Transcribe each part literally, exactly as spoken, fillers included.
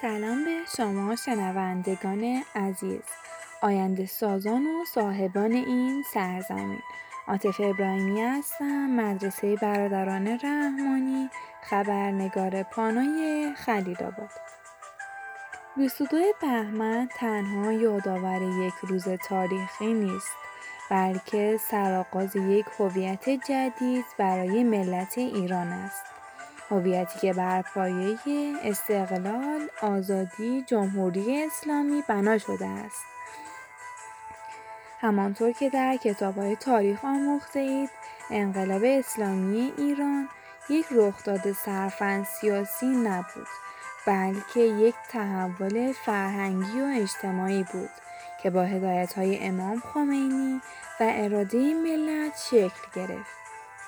سلام به شما شنوندگان عزیز، آینده سازان و صاحبان این سرزمین. عاطف ابراهیمی هستم، مدرسه برادران رحمانی، خبرنگار پانوی خلیل‌آباد. بیست و دو بهمن تنها یادآور یک روز تاریخی نیست، بلکه سرآغاز یک هویت جدید برای ملت ایران است. هویتی که بر پایه استقلال، آزادی، جمهوری اسلامی بنا شده است. همانطور که در کتاب‌های تاریخ آموخته اید، انقلاب اسلامی ایران یک رخداد صرفاً سیاسی نبود، بلکه یک تحول فرهنگی و اجتماعی بود که با هدایت‌های امام خمینی و اراده ملت شکل گرفت.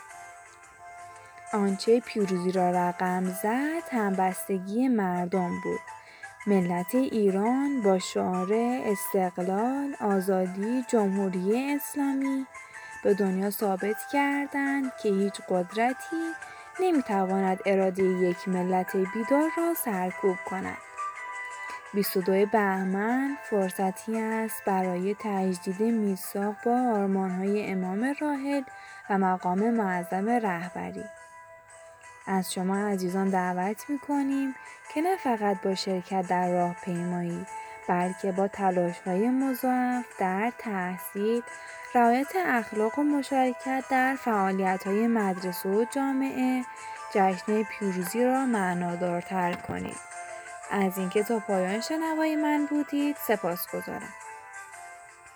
آنچه پیروزی را رقم زد همبستگی مردم بود. ملت ایران با شعار استقلال، آزادی، جمهوری اسلامی به دنیا ثابت کردند که هیچ قدرتی نمیتواند اراده یک ملت بیدار را سرکوب کند. بیست و دو بهمن فرصتی است برای تجدید میثاق با آرمان‌های امام راحل و مقام معظم رهبری. از شما عزیزان دعوت می‌کنیم که نه فقط با شرکت در راهپیمایی، بلکه با تلاش‌های مضاعف در تحصیل، رعایت اخلاق و مشارکت در فعالیت‌های مدرسه و جامعه، جشن پیروزی را معنادارتر کنید. از اینکه تا پایان شنوای من بودید سپاسگزارم.